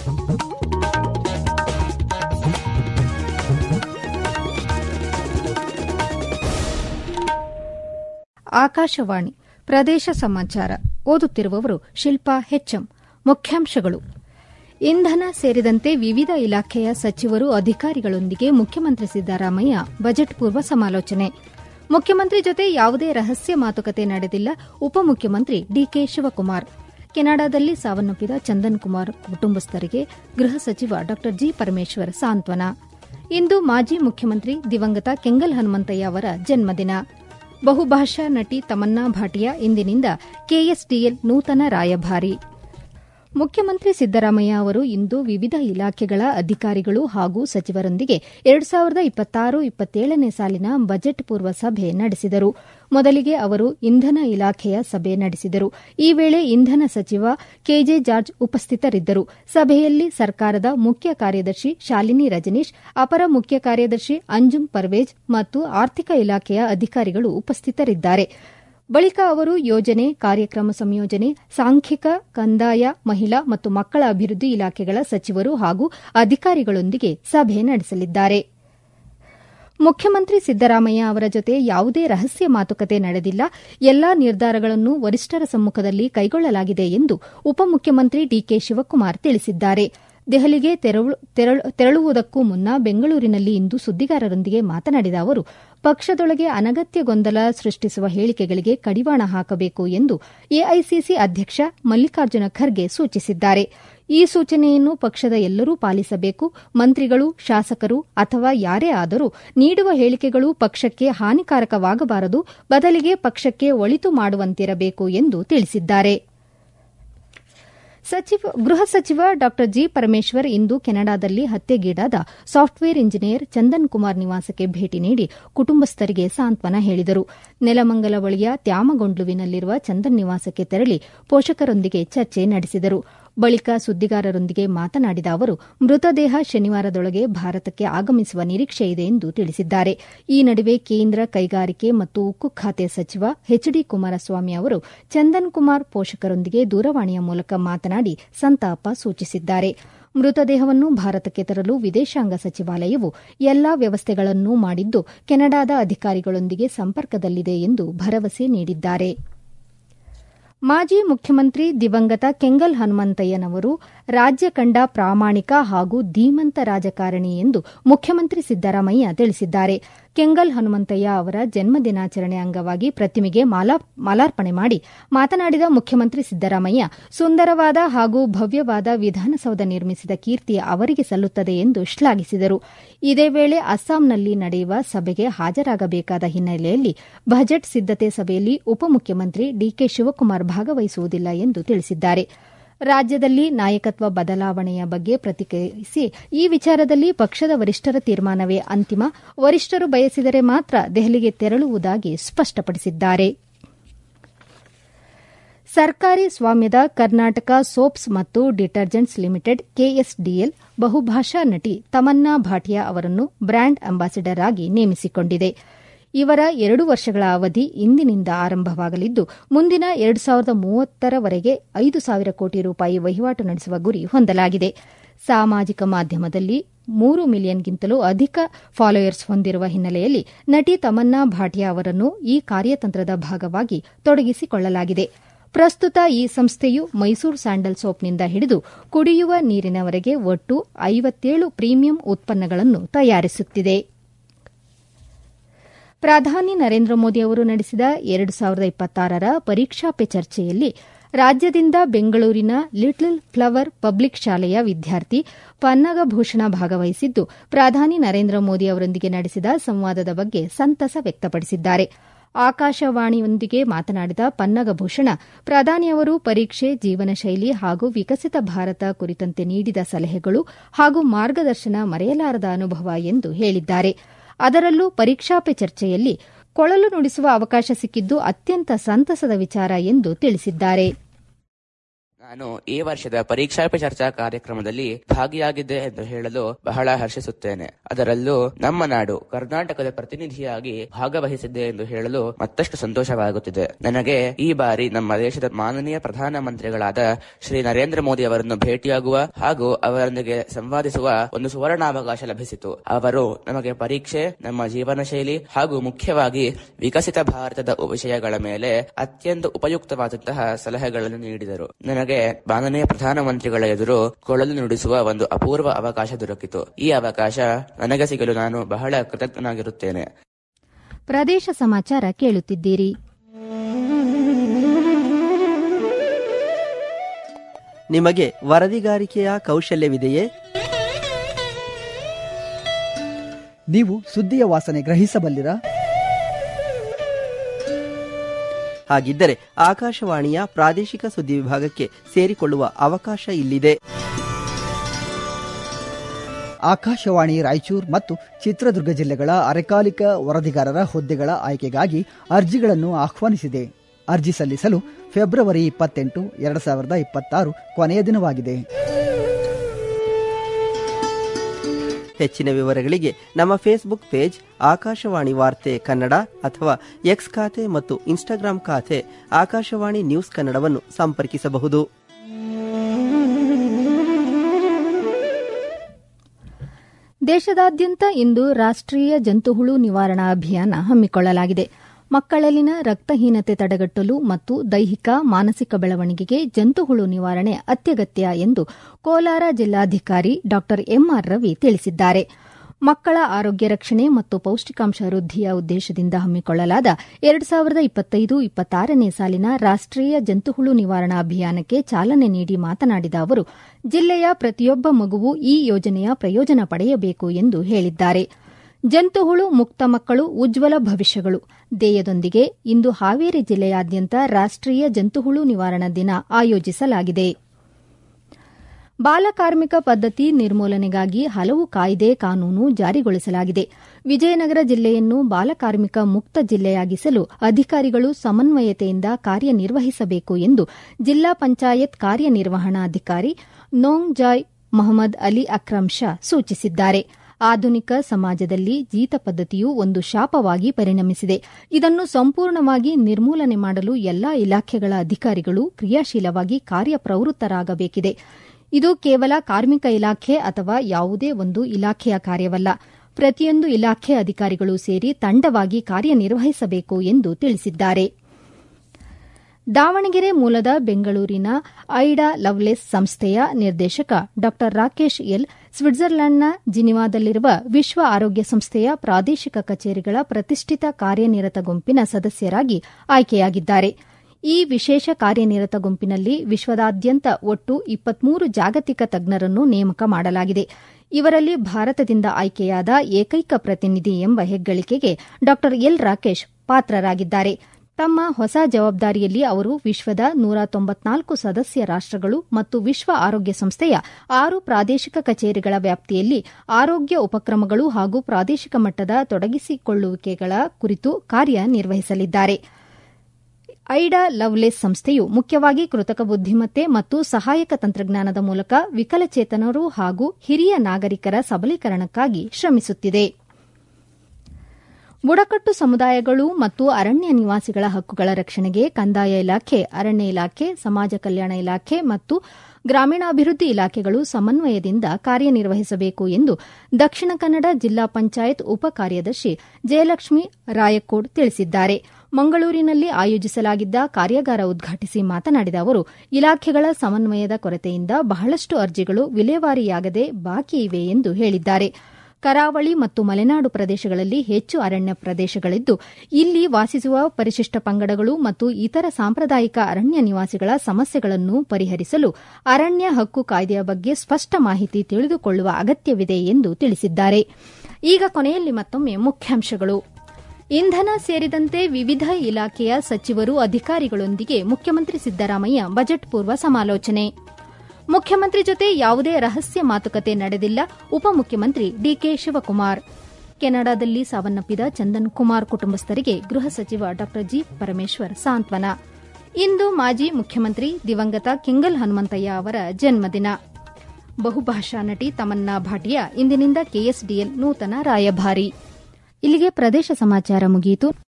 ಆಕಾಶವಾಣಿ ಪ್ರದೇಶ ಸಮಾಚಾರ ಓದುತ್ತಿರುವವರು ಶಿಲ್ಪಾ ಹೆಚ್ಎಂ. ಮುಖ್ಯಾಂಶಗಳು: ಇಂಧನ ಸೇರಿದಂತೆ ವಿವಿಧ ಇಲಾಖೆಯ ಸಚಿವರು ಅಧಿಕಾರಿಗಳೊಂದಿಗೆ ಮುಖ್ಯಮಂತ್ರಿ ಸಿದ್ದರಾಮಯ್ಯ ಬಜೆಟ್ ಪೂರ್ವ ಸಮಾಲೋಚನೆ. ಮುಖ್ಯಮಂತ್ರಿ ಜೊತೆ ಯಾವುದೇ ರಹಸ್ಯ ಮಾತುಕತೆ ನಡೆದಿಲ್ಲ, ಉಪಮುಖ್ಯಮಂತ್ರಿ ಡಿಕೆ ಶಿವಕುಮಾರ್. ಕೆನಡಾದಲ್ಲಿ ಸಾವನ್ನಪ್ಪಿದ ಚಂದನ್ ಕುಮಾರ್ ಕುಟುಂಬಸ್ಥರಿಗೆ ಗೃಹ ಸಚಿವ ಡಾ ಜಿ ಪರಮೇಶ್ವರ್ ಸಾಂತ್ವನ. ಇಂದು ಮಾಜಿ ಮುಖ್ಯಮಂತ್ರಿ ದಿವಂಗತ ಕೆಂಗಲ್ ಹನುಮಂತಯ್ಯ ಅವರ ಜನ್ಮದಿನ. ಬಹುಭಾಷಾ ನಟಿ ತಮನ್ನಾ ಭಾಟಿಯಾ ಇಂದಿನಿಂದ ಕೆಎಸ್ಡಿಎಲ್ ನೂತನ ರಾಯಭಾರಿ. ಮುಖ್ಯಮಂತ್ರಿ ಸಿದ್ದರಾಮಯ್ಯ ಅವರು ಇಂದು ವಿವಿಧ ಇಲಾಖೆಗಳ ಅಧಿಕಾರಿಗಳು ಹಾಗೂ ಸಚಿವರೊಂದಿಗೆ 2026-27ನೇ ಸಾಲಿನ ಬಜೆಟ್ ಪೂರ್ವ ಸಭೆ ನಡೆಸಿದರು. ಮೊದಲಿಗೆ ಅವರು ಇಂಧನ ಇಲಾಖೆಯ ಸಭೆ ನಡೆಸಿದರು. ಈ ವೇಳೆ ಇಂಧನ ಸಚಿವ ಕೆಜೆ ಜಾರ್ಜ್ ಉಪಸ್ಥಿತರಿದ್ದರು. ಸಭೆಯಲ್ಲಿ ಸರ್ಕಾರದ ಮುಖ್ಯ ಕಾರ್ಯದರ್ಶಿ ಶಾಲಿನಿ ರಜನೀಶ್, ಅಪರ ಮುಖ್ಯ ಕಾರ್ಯದರ್ಶಿ ಅಂಜುಮ್ ಪರ್ವೇಜ್ ಮತ್ತು ಆರ್ಥಿಕ ಇಲಾಖೆಯ ಅಧಿಕಾರಿಗಳು ಉಪಸ್ಥಿತರಿದ್ದಾರೆ. ಬಳಿಕ ಅವರು ಯೋಜನೆ, ಕಾರ್ಯಕ್ರಮ ಸಂಯೋಜನೆ, ಸಾಂಖ್ಯಿಕ, ಕಂದಾಯ, ಮಹಿಳಾ ಮತ್ತು ಮಕ್ಕಳ ಅಭಿವೃದ್ಧಿ ಇಲಾಖೆಗಳ ಸಚಿವರು ಹಾಗೂ ಅಧಿಕಾರಿಗಳೊಂದಿಗೆ ಸಭೆ ನಡೆಸಲಿದ್ದಾರೆ. ಮುಖ್ಯಮಂತ್ರಿ ಸಿದ್ದರಾಮಯ್ಯ ಅವರ ಜೊತೆ ಯಾವುದೇ ರಹಸ್ಯ ಮಾತುಕತೆ ನಡೆದಿಲ್ಲ, ಎಲ್ಲಾ ನಿರ್ಧಾರಗಳನ್ನು ವರಿಷ್ಠರ ಸಮ್ಮುಖದಲ್ಲಿ ಕೈಗೊಳ್ಳಲಾಗಿದೆ ಎಂದು ಉಪಮುಖ್ಯಮಂತ್ರಿ ಡಿಕೆ ಶಿವಕುಮಾರ್ ತಿಳಿಸಿದ್ದಾರೆ. ದೆಹಲಿಗೆ ತೆರಳುವುದಕ್ಕೂ ಮುನ್ನ ಬೆಂಗಳೂರಿನಲ್ಲಿ ಇಂದು ಸುದ್ದಿಗಾರರೊಂದಿಗೆ ಮಾತನಾಡಿದ ಅವರು, ಪಕ್ಷದೊಳಗೆ ಅನಗತ್ಯ ಗೊಂದಲ ಸೃಷ್ಟಿಸುವ ಹೇಳಿಕೆಗಳಿಗೆ ಕಡಿವಾಣ ಹಾಕಬೇಕು ಎಂದು ಎಐಸಿಸಿ ಅಧ್ಯಕ್ಷ ಮಲ್ಲಿಕಾರ್ಜುನ ಖರ್ಗೆ ಸೂಚಿಸಿದ್ದಾರೆ. ಈ ಸೂಚನೆಯನ್ನು ಪಕ್ಷದ ಎಲ್ಲರೂ ಪಾಲಿಸಬೇಕು. ಮಂತ್ರಿಗಳು, ಶಾಸಕರು ಅಥವಾ ಯಾರೇ ಆದರೂ ನೀಡುವ ಹೇಳಿಕೆಗಳು ಪಕ್ಷಕ್ಕೆ ಹಾನಿಕಾರಕವಾಗಬಾರದು, ಬದಲಿಗೆ ಪಕ್ಷಕ್ಕೆ ಒಳಿತು ಮಾಡುವಂತಿರಬೇಕು ಎಂದು ತಿಳಿಸಿದ್ದಾರೆ. ಗೃಹ ಸಚಿವ ಡಾ ಜಿ ಪರಮೇಶ್ವರ್ ಇಂದು ಕೆನಡಾದಲ್ಲಿ ಹತ್ಯೆಗೀಡಾದ ಸಾಫ್ಟ್ವೇರ್ ಇಂಜಿನಿಯರ್ ಚಂದನ್ ಕುಮಾರ್ ನಿವಾಸಕ್ಕೆ ಭೇಟಿ ನೀಡಿ ಕುಟುಂಬಸ್ಥರಿಗೆ ಸಾಂತ್ವನ ಹೇಳಿದರು. ನೆಲಮಂಗಲ ಬಳಿಯ ತ್ಯಾಮಗೊಂಡ್ಲುವಿನಲ್ಲಿರುವ ಚಂದನ್ ನಿವಾಸಕ್ಕೆ ತೆರಳಿ ಪೋಷಕರೊಂದಿಗೆ ಚರ್ಚೆ ನಡೆಸಿದರು. ಬಳಿಕ ಸುದ್ದಿಗಾರರೊಂದಿಗೆ ಮಾತನಾಡಿದ ಅವರು, ಮೃತದೇಹ ಶನಿವಾರದೊಳಗೆ ಭಾರತಕ್ಕೆ ಆಗಮಿಸುವ ನಿರೀಕ್ಷೆ ಇದೆ ಎಂದು ತಿಳಿಸಿದ್ದಾರೆ. ಈ ನಡುವೆ ಕೇಂದ್ರ ಕೈಗಾರಿಕೆ ಮತ್ತು ಉಕ್ಕು ಖಾತೆ ಸಚಿವ ಎಚ್ ಡಿ ಕುಮಾರಸ್ವಾಮಿ ಅವರು ಚಂದನ್ ಕುಮಾರ್ ಪೋಷಕರೊಂದಿಗೆ ದೂರವಾಣಿಯ ಮೂಲಕ ಮಾತನಾಡಿ ಸಂತಾಪ ಸೂಚಿಸಿದ್ದಾರೆ. ಮೃತದೇಹವನ್ನು ಭಾರತಕ್ಕೆ ತರಲು ವಿದೇಶಾಂಗ ಸಚಿವಾಲಯವು ಎಲ್ಲಾ ವ್ಯವಸ್ಥೆಗಳನ್ನೂ ಮಾಡಿದ್ದು, ಕೆನಡಾದ ಅಧಿಕಾರಿಗಳೊಂದಿಗೆ ಸಂಪರ್ಕದಲ್ಲಿದೆ ಎಂದು ಭರವಸೆ ನೀಡಿದ್ದಾರೆ. ಮಾಜಿ ಮುಖ್ಯಮಂತ್ರಿ ದಿವಂಗತ ಕೆಂಗಲ್ ಹನುಮಂತಯ್ಯನವರು ರಾಜ್ಯ ಕಂಡ ಪ್ರಾಮಾಣಿಕ ಹಾಗೂ ಧೀಮಂತ ರಾಜಕಾರಣಿ ಎಂದು ಮುಖ್ಯಮಂತ್ರಿ ಸಿದ್ದರಾಮಯ್ಯ ತಿಳಿಸಿದ್ದಾರೆ. ಕೆಂಗಲ್ ಹನುಮಂತಯ್ಯ ಅವರ ಜನ್ಮದಿನಾಚರಣೆ ಅಂಗವಾಗಿ ಪ್ರತಿಮೆಗೆ ಮಾಲಾರ್ಪಣೆ ಮಾಡಿ ಮಾತನಾಡಿದ ಮುಖ್ಯಮಂತ್ರಿ ಸಿದ್ದರಾಮಯ್ಯ, ಸುಂದರವಾದ ಹಾಗೂ ಭವ್ಯವಾದ ವಿಧಾನಸೌಧ ನಿರ್ಮಿಸಿದ ಕೀರ್ತಿ ಅವರಿಗೆ ಸಲ್ಲುತ್ತದೆ ಎಂದು ಶ್ಲಾಘಿಸಿದರು. ಇದೇ ವೇಳೆ ಅಸ್ಸಾಂನಲ್ಲಿ ನಡೆಯುವ ಸಭೆಗೆ ಹಾಜರಾಗಬೇಕಾದ ಹಿನ್ನೆಲೆಯಲ್ಲಿ ಬಜೆಟ್ ಸಿದ್ದತೆ ಸಭೆಯಲ್ಲಿ ಉಪಮುಖ್ಯಮಂತ್ರಿ ಡಿಕೆ ಶಿವಕುಮಾರ್ ಭಾಗವಹಿಸುವುದಿಲ್ಲ ಎಂದು ತಿಳಿಸಿದ್ದಾರೆ. ರಾಜ್ಯದಲ್ಲಿ ನಾಯಕತ್ವ ಬದಲಾವಣೆಯ ಬಗ್ಗೆ ಪ್ರತಿಕ್ರಿಯಿಸಿ, ಈ ವಿಚಾರದಲ್ಲಿ ಪಕ್ಷದ ವರಿಷ್ಠರ ತೀರ್ಮಾನವೇ ಅಂತಿಮ, ವರಿಷ್ಠರು ಬಯಸಿದರೆ ಮಾತ್ರ ದೆಹಲಿಗೆ ತೆರಳುವುದಾಗಿ ಸ್ಪಷ್ಟಪಡಿಸಿದ್ದಾರೆ. ಸರ್ಕಾರಿ ಸ್ವಾಮ್ಯದ ಕರ್ನಾಟಕ ಸೋಪ್ಸ್ ಮತ್ತು ಡಿಟರ್ಜೆಂಟ್ಸ್ ಲಿಮಿಟೆಡ್ ಕೆಎಸ್ಡಿಎಲ್ ಬಹುಭಾಷಾ ನಟಿ ತಮನ್ನಾ ಭಾಟಿಯಾ ಅವರನ್ನು ಬ್ರ್ಯಾಂಡ್ ಅಂಬಾಸಿಡರ್ ಆಗಿ ನೇಮಿಸಿಕೊಂಡಿದೆ. ಇವರ 2 ವರ್ಷಗಳ ಅವಧಿ ಇಂದಿನಿಂದ ಆರಂಭವಾಗಲಿದ್ದು, ಮುಂದಿನ 2030ರವರೆಗೆ 5,000 ಕೋಟಿ ರೂಪಾಯಿ ವಹಿವಾಟು ನಡೆಸುವ ಗುರಿ ಹೊಂದಲಾಗಿದೆ. ಸಾಮಾಜಿಕ ಮಾಧ್ಯಮದಲ್ಲಿ 3 ಮಿಲಿಯನ್ಗಿಂತಲೂ ಅಧಿಕ ಫಾಲೋಯರ್ಸ್ ಹೊಂದಿರುವ ಹಿನ್ನೆಲೆಯಲ್ಲಿ ನಟಿ ತಮನ್ನಾ ಭಾಟಿಯಾ ಅವರನ್ನು ಈ ಕಾರ್ಯತಂತ್ರದ ಭಾಗವಾಗಿ ತೊಡಗಿಸಿಕೊಳ್ಳಲಾಗಿದೆ. ಪ್ರಸ್ತುತ ಈ ಸಂಸ್ಥೆಯು ಮೈಸೂರು ಸ್ಯಾಂಡಲ್ ಸೋಪ್ನಿಂದ ಹಿಡಿದು ಕುಡಿಯುವ ನೀರಿನವರೆಗೆ ಒಟ್ಟು 57 ಪ್ರೀಮಿಯಂ ಉತ್ಪನ್ನಗಳನ್ನು ತಯಾರಿಸುತ್ತಿದೆ. ಪ್ರಧಾನಿ ನರೇಂದ್ರ ಮೋದಿ ಅವರು ನಡೆಸಿದ 2026ರ ಪರೀಕ್ಷಾ ಪೆ ಚರ್ಚೆಯಲ್ಲಿ ರಾಜ್ಯದಿಂದ ಬೆಂಗಳೂರಿನ ಲಿಟಲ್ ಫ್ಲವರ್ ಪಬ್ಲಿಕ್ ಶಾಲೆಯ ವಿದ್ಯಾರ್ಥಿ ಪನ್ನಗಭೂಷಣ ಭಾಗವಹಿಸಿದ್ದು, ಪ್ರಧಾನಿ ನರೇಂದ್ರ ಮೋದಿ ಅವರೊಂದಿಗೆ ನಡೆಸಿದ ಸಂವಾದದ ಬಗ್ಗೆ ಸಂತಸ ವ್ಯಕ್ತಪಡಿಸಿದ್ದಾರೆ. ಆಕಾಶವಾಣಿಯೊಂದಿಗೆ ಮಾತನಾಡಿದ ಪನ್ನಗಭೂಷಣ, ಪ್ರಧಾನಿಯವರು ಪರೀಕ್ಷೆ, ಜೀವನ ಶೈಲಿ ಹಾಗೂ ವಿಕಸಿತ ಭಾರತ ಕುರಿತಂತೆ ನೀಡಿದ ಸಲಹೆಗಳು ಹಾಗೂ ಮಾರ್ಗದರ್ಶನ ಮರೆಯಲಾರದ ಅನುಭವ ಎಂದು ಹೇಳಿದ್ದಾರೆ. ಅದರಲ್ಲೂ ಪರೀಕ್ಷಾ ಪೆ ಚರ್ಚೆಯಲ್ಲಿ ಕೊಳಲು ನುಡಿಸುವ ಅವಕಾಶ ಸಿಕ್ಕಿದ್ದು ಅತ್ಯಂತ ಸಂತಸದ ವಿಚಾರ ಎಂದು ತಿಳಿಸಿದ್ದಾರೆ. ನಾನು ಈ ವರ್ಷದ ಪರೀಕ್ಷಾ ಪೆ ಚರ್ಚಾ ಕಾರ್ಯಕ್ರಮದಲ್ಲಿ ಭಾಗಿಯಾಗಿದ್ದೆ ಎಂದು ಹೇಳಲು ಬಹಳ ಹರ್ಷಿಸುತ್ತೇನೆ. ಅದರಲ್ಲೂ ನಮ್ಮ ನಾಡು ಕರ್ನಾಟಕದ ಪ್ರತಿನಿಧಿಯಾಗಿ ಭಾಗವಹಿಸಿದ್ದೆ ಎಂದು ಹೇಳಲು ಮತ್ತಷ್ಟು ಸಂತೋಷವಾಗುತ್ತಿದೆ. ನನಗೆ ಈ ಬಾರಿ ನಮ್ಮ ದೇಶದ ಮಾನನೀಯ ಪ್ರಧಾನಮಂತ್ರಿಗಳಾದ ಶ್ರೀ ನರೇಂದ್ರ ಮೋದಿ ಅವರನ್ನು ಭೇಟಿಯಾಗುವ ಹಾಗೂ ಅವರೊಂದಿಗೆ ಸಂವಾದಿಸುವ ಒಂದು ಸುವರ್ಣಾವಕಾಶ ಲಭಿಸಿತು. ಅವರು ನಮಗೆ ಪರೀಕ್ಷೆ, ನಮ್ಮ ಜೀವನ ಶೈಲಿ ಹಾಗೂ ಮುಖ್ಯವಾಗಿ ವಿಕಸಿತ ಭಾರತದ ವಿಷಯಗಳ ಮೇಲೆ ಅತ್ಯಂತ ಉಪಯುಕ್ತವಾದಂತಹ ಸಲಹೆಗಳನ್ನು ನೀಡಿದರು. ನನಗೆ ಮಾನನೀಯ ಪ್ರಧಾನಮಂತ್ರಿಗಳ ಎದುರು ಕೊಳಲು ನುಡಿಸುವ ಒಂದು ಅಪೂರ್ವ ಅವಕಾಶ ದೊರಕಿತು. ಈ ಅವಕಾಶ ನನಗೆ ಸಿಗಲು ನಾನು ಬಹಳ ಕೃತಜ್ಞನಾಗಿರುತ್ತೇನೆ. ಪ್ರದೇಶ ಸಮಾಚಾರ ಕೇಳುತ್ತಿದ್ದೀರಿ. ನಿಮಗೆ ವರದಿಗಾರಿಕೆಯ ಕೌಶಲ್ಯವಿದೆಯೇ? ನೀವು ಸುದ್ದಿಯ ವಾಸನೆ ಗ್ರಹಿಸಬಲ್ಲಿರಾ? ಹಾಗಿದ್ದರೆ ಆಕಾಶವಾಣಿಯ ಪ್ರಾದೇಶಿಕ ಸುದ್ದಿ ವಿಭಾಗಕ್ಕೆ ಸೇರಿಕೊಳ್ಳುವ ಅವಕಾಶ ಇಲ್ಲಿದೆ. ಆಕಾಶವಾಣಿ ರಾಯಚೂರು ಮತ್ತು ಚಿತ್ರದುರ್ಗ ಜಿಲ್ಲೆಗಳ ಅರೆಕಾಲಿಕ ವರದಿಗಾರರ ಹುದ್ದೆಗಳ ಆಯ್ಕೆಗಾಗಿ ಅರ್ಜಿಗಳನ್ನು ಆಹ್ವಾನಿಸಿದೆ. ಅರ್ಜಿ ಸಲ್ಲಿಸಲು ಫೆಬ್ರವರಿ 28, 2026 ಕೊನೆಯ ದಿನವಾಗಿದೆ. ಹೆಚ್ಚಿನ ವಿವರಗಳಿಗೆ ನಮ್ಮ ಫೇಸ್ಬುಕ್ ಪೇಜ್ ಆಕಾಶವಾಣಿ ವಾರ್ತೆ ಕನ್ನಡ ಅಥವಾ ಎಕ್ಸ್ ಖಾತೆ ಮತ್ತು ಇನ್ಸ್ಟಾಗ್ರಾಂ ಖಾತೆ ಆಕಾಶವಾಣಿ ನ್ಯೂಸ್ ಕನ್ನಡವನ್ನು ಸಂಪರ್ಕಿಸಬಹುದು. ದೇಶದಾದ್ಯಂತ ಇಂದು ರಾಷ್ಟ್ರೀಯ ಜಂತುಹುಳು ನಿವಾರಣಾ ಅಭಿಯಾನ ಹಮ್ಮಿಕೊಳ್ಳಲಾಗಿದೆ. ಮಕ್ಕಳಲ್ಲಿನ ರಕ್ತಹೀನತೆ ತಡೆಗಟ್ಟಲು ಮತ್ತು ದೈಹಿಕ ಮಾನಸಿಕ ಬೆಳವಣಿಗೆಗೆ ಜಂತುಹುಳು ನಿವಾರಣೆ ಅತ್ಯಗತ್ಯ ಎಂದು ಕೋಲಾರ ಜಿಲ್ಲಾಧಿಕಾರಿ ಡಾ ಎಂಆರ್ ರವಿ ತಿಳಿಸಿದ್ದಾರೆ. ಮಕ್ಕಳ ಆರೋಗ್ಯ ರಕ್ಷಣೆ ಮತ್ತು ಪೌಷ್ಟಿಕಾಂಶ ವೃದ್ಧಿಯ ಉದ್ದೇಶದಿಂದ ಹಮ್ಮಿಕೊಳ್ಳಲಾದ 2025-26ನೇ ಸಾಲಿನ ರಾಷ್ಟ್ರೀಯ ಜಂತುಹುಳು ನಿವಾರಣಾ ಅಭಿಯಾನಕ್ಕೆ ಚಾಲನೆ ನೀಡಿ ಮಾತನಾಡಿದ ಅವರು, ಜಿಲ್ಲೆಯ ಪ್ರತಿಯೊಬ್ಬ ಮಗುವು ಈ ಯೋಜನೆಯ ಪ್ರಯೋಜನ ಪಡೆಯಬೇಕು ಎಂದು ಹೇಳಿದ್ದಾರೆ. ಜಂತುಹುಳು ಮುಕ್ತ ಮಕ್ಕಳು ಉಜ್ವಲ ಭವಿಷ್ಯಗಳು ಧ್ಯೇಯದೊಂದಿಗೆ ಇಂದು ಹಾವೇರಿ ಜಿಲ್ಲೆಯಾದ್ಯಂತ ರಾಷ್ಟ್ರೀಯ ಜಂತುಹುಳು ನಿವಾರಣಾ ದಿನ ಆಯೋಜಿಸಲಾಗಿದೆ. ಬಾಲಕಾರ್ಮಿಕ ಪದ್ಧತಿ ನಿರ್ಮೂಲನೆಗಾಗಿ ಹಲವು ಕಾಯ್ದೆ ಕಾನೂನು ಜಾರಿಗೊಳಿಸಲಾಗಿದೆ. ವಿಜಯನಗರ ಜಿಲ್ಲೆಯನ್ನು ಬಾಲಕಾರ್ಮಿಕ ಮುಕ್ತ ಜಿಲ್ಲೆಯಾಗಿಸಲು ಅಧಿಕಾರಿಗಳು ಸಮನ್ವಯತೆಯಿಂದ ಕಾರ್ಯನಿರ್ವಹಿಸಬೇಕು ಎಂದು ಜಿಲ್ಲಾ ಪಂಚಾಯತ್ ಕಾರ್ಯನಿರ್ವಹಣಾಧಿಕಾರಿ ನೋಂಗ್ಜಾಯ್ ಮೊಹಮ್ಮದ್ ಅಲಿ ಅಕ್ರಮ್ ಶಾ ಸೂಚಿಸಿದ್ದಾರೆ. ಆಧುನಿಕ ಸಮಾಜದಲ್ಲಿ ಜೀತ ಪದ್ಧತಿಯು ಒಂದು ಶಾಪವಾಗಿ ಪರಿಣಮಿಸಿದೆ. ಇದನ್ನು ಸಂಪೂರ್ಣವಾಗಿ ನಿರ್ಮೂಲನೆ ಮಾಡಲು ಎಲ್ಲಾ ಇಲಾಖೆಗಳ ಅಧಿಕಾರಿಗಳು ಕ್ರಿಯಾಶೀಲವಾಗಿ ಕಾರ್ಯಪ್ರವೃತ್ತರಾಗಬೇಕಿದೆ. ಇದು ಕೇವಲ ಕಾರ್ಮಿಕ ಇಲಾಖೆ ಅಥವಾ ಯಾವುದೇ ಒಂದು ಇಲಾಖೆಯ ಕಾರ್ಯವಲ್ಲ. ಪ್ರತಿಯೊಂದು ಇಲಾಖೆ ಅಧಿಕಾರಿಗಳು ಸೇರಿ ತಂಡವಾಗಿ ಕಾರ್ಯನಿರ್ವಹಿಸಬೇಕು ಎಂದು ತಿಳಿಸಿದ್ದಾರೆ. ದಾವಣಗೆರೆ ಮೂಲದ ಬೆಂಗಳೂರಿನ ಐಡಾ ಲವ್ಲೆಸ್ ಸಂಸ್ಥೆಯ ನಿರ್ದೇಶಕ ಡಾ ರಾಕೇಶ್ ಎಲ್ ಸ್ವಿಟ್ಜರ್ಲೆಂಡ್ನ ಜಿನಿವಾದಲ್ಲಿರುವ ವಿಶ್ವ ಆರೋಗ್ಯ ಸಂಸ್ಥೆಯ ಪ್ರಾದೇಶಿಕ ಕಚೇರಿಗಳ ಪ್ರತಿಷ್ಠಿತ ಕಾರ್ಯನಿರತ ಗುಂಪಿನ ಸದಸ್ಯರಾಗಿ ಆಯ್ಕೆಯಾಗಿದ್ದಾರೆ. ಈ ವಿಶೇಷ ಕಾರ್ಯನಿರತ ಗುಂಪಿನಲ್ಲಿ ವಿಶ್ವದಾದ್ಯಂತ ಒಟ್ಟು 23 ಜಾಗತಿಕ ತಜ್ಞರನ್ನು ನೇಮಕ ಮಾಡಲಾಗಿದೆ. ಇವರಲ್ಲಿ ಭಾರತದಿಂದ ಆಯ್ಕೆಯಾದ ಏಕೈಕ ಪ್ರತಿನಿಧಿ ಎಂಬ ಹೆಗ್ಗಳಿಕೆಗೆ ಡಾ ಎಲ್ ರಾಕೇಶ್ ಪಾತ್ರರಾಗಿದ್ದಾರೆ. ತಮ್ಮ ಹೊಸ ಜವಾಬ್ದಾರಿಯಲ್ಲಿ ಅವರು ವಿಶ್ವದ 194 ಸದಸ್ಯ ರಾಷ್ಟಗಳು ಮತ್ತು ವಿಶ್ವ ಆರೋಗ್ಯ ಸಂಸ್ಥೆಯ 6 ಪ್ರಾದೇಶಿಕ ಕಚೇರಿಗಳ ವ್ಯಾಪ್ತಿಯಲ್ಲಿ ಆರೋಗ್ಯ ಉಪಕ್ರಮಗಳು ಹಾಗೂ ಪ್ರಾದೇಶಿಕ ಮಟ್ಟದ ತೊಡಗಿಸಿಕೊಳ್ಳುವಿಕೆಗಳ ಕುರಿತು ಕಾರ್ಯನಿರ್ವಹಿಸಲಿದ್ದಾರೆ. ಐಡಾ ಲವ್ಲೆಸ್ ಸಂಸ್ಥೆಯು ಮುಖ್ಯವಾಗಿ ಕೃತಕ ಬುದ್ದಿಮತ್ತೆ ಮತ್ತು ಸಹಾಯಕ ತಂತ್ರಜ್ಞಾನದ ಮೂಲಕ ವಿಕಲಚೇತನರು ಹಾಗೂ ಹಿರಿಯ ನಾಗರಿಕರ ಸಬಲೀಕರಣಕ್ಕಾಗಿ ಶ್ರಮಿಸುತ್ತಿದೆ. ಬುಡಕಟ್ಟು ಸಮುದಾಯಗಳು ಮತ್ತು ಅರಣ್ಯ ನಿವಾಸಿಗಳ ಹಕ್ಕುಗಳ ರಕ್ಷಣೆಗೆ ಕಂದಾಯ ಇಲಾಖೆ, ಅರಣ್ಯ ಇಲಾಖೆ, ಸಮಾಜ ಕಲ್ಯಾಣ ಇಲಾಖೆ ಮತ್ತು ಗ್ರಾಮೀಣಾಭಿವೃದ್ಧಿ ಇಲಾಖೆಗಳು ಸಮನ್ವಯದಿಂದ ಕಾರ್ಯನಿರ್ವಹಿಸಬೇಕು ಎಂದು ದಕ್ಷಿಣ ಕನ್ನಡ ಜಿಲ್ಲಾ ಪಂಚಾಯತ್ ಉಪ ಕಾರ್ಯದರ್ಶಿ ಜಯಲಕ್ಷ್ಮಿ ರಾಯಕೋಡ್ ತಿಳಿಸಿದ್ದಾರೆ. ಮಂಗಳೂರಿನಲ್ಲಿ ಆಯೋಜಿಸಲಾಗಿದ್ದ ಕಾರ್ಯಾಗಾರ ಉದ್ಘಾಟಿಸಿ ಮಾತನಾಡಿದ ಅವರು, ಇಲಾಖೆಗಳ ಸಮನ್ವಯದ ಕೊರತೆಯಿಂದ ಬಹಳಷ್ಟು ಅರ್ಜಿಗಳು ವಿಲೇವಾರಿಯಾಗದೆ ಬಾಕಿ ಇವೆ ಎಂದು ಹೇಳಿದ್ದಾರೆ. ಕರಾವಳಿ ಮತ್ತು ಮಲೆನಾಡು ಪ್ರದೇಶಗಳಲ್ಲಿ ಹೆಚ್ಚು ಅರಣ್ಯ ಪ್ರದೇಶಗಳಿದ್ದು, ಇಲ್ಲಿ ವಾಸಿಸುವ ಪರಿಶಿಷ್ಟ ಪಂಗಡಗಳು ಮತ್ತು ಇತರ ಸಾಂಪ್ರದಾಯಿಕ ಅರಣ್ಯ ನಿವಾಸಿಗಳ ಸಮಸ್ಯೆಗಳನ್ನು ಪರಿಹರಿಸಲು ಅರಣ್ಯ ಹಕ್ಕು ಕಾಯ್ದೆಯ ಬಗ್ಗೆ ಸ್ಪಷ್ಟ ಮಾಹಿತಿ ತಿಳಿದುಕೊಳ್ಳುವ ಅಗತ್ಯವಿದೆ ಎಂದು ತಿಳಿಸಿದ್ದಾರೆ. ಈಗ ಕೊನೆಯಲ್ಲಿ ಮತ್ತೊಮ್ಮೆ ಮುಖ್ಯಾಂಶಗಳು. ಇಂಧನ ಸೇರಿದಂತೆ ವಿವಿಧ ಇಲಾಖೆಯ ಸಚಿವರು ಅಧಿಕಾರಿಗಳೊಂದಿಗೆ ಮುಖ್ಯಮಂತ್ರಿ ಸಿದ್ದರಾಮಯ್ಯ ಬಜೆಟ್ ಪೂರ್ವ ಸಮಾಲೋಚನೆ. ಮುಖ್ಯಮಂತ್ರಿ ಜೊತೆ ಯಾವುದೇ ರಹಸ್ಯ ಮಾತುಕತೆ ನಡೆದಿಲ್ಲ, ಉಪಮುಖ್ಯಮಂತ್ರಿ ಡಿಕೆ ಶಿವಕುಮಾರ್. ಕೆನಡಾದಲ್ಲಿ ಸಾವನ್ನಪ್ಪಿದ ಚಂದನ್ ಕುಮಾರ್ ಕುಟುಂಬಸ್ಥರಿಗೆ ಗೃಹ ಸಚಿವ ಡಾ ಜಿ ಪರಮೇಶ್ವರ್ ಸಾಂತ್ವನ. ಇಂದು ಮಾಜಿ ಮುಖ್ಯಮಂತ್ರಿ ದಿವಂಗತ ಕೆಂಗಲ್ ಹನುಮಂತಯ್ಯ ಅವರ ಜನ್ಮದಿನ. ಬಹುಭಾಷಾ ನಟಿ ತಮನ್ನಾ ಭಾಟಿಯಾ ಇಂದಿನಿಂದ ಕೆಎಸ್ಡಿಎಲ್ ನೂತನ ರಾಯಭಾರಿ. ಇಲ್ಲಿಗೆ ಪ್ರದೇಶ ಸಮಾಚಾರ ಮುಗಿಯಿತು.